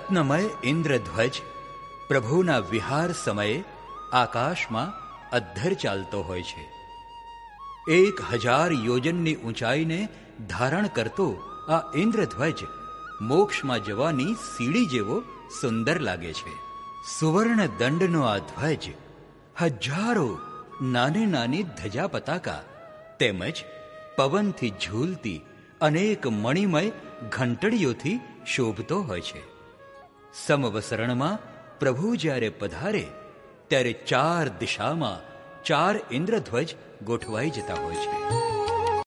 રત્નમય ઇન્દ્રધ્વજ પ્રભુના વિહાર સમયે આકાશમાં અધ્ધર ચાલતો હોય છે. 1000 યોજનની ઊંચાઈને ધારણ કરતો આ ઇન્દ્રધ્વજ મોક્ષમાં જવાની સીડી જેવો સુંદર લાગે છે. સુવર્ણ દંડનો આ ધ્વજ હજારો નાની નાની ધજા પતાકા તેમજ પવનથી ઝૂલતી અનેક મણિમય ઘંટડીઓથી શોભતો હોય છે. સમવસરણમાં પ્રભુ જ્યારે પધારે ત્યારે 4 દિશામાં 4 ઇન્દ્રધ્વજ ગોઠવાઈ જતા હોય છે.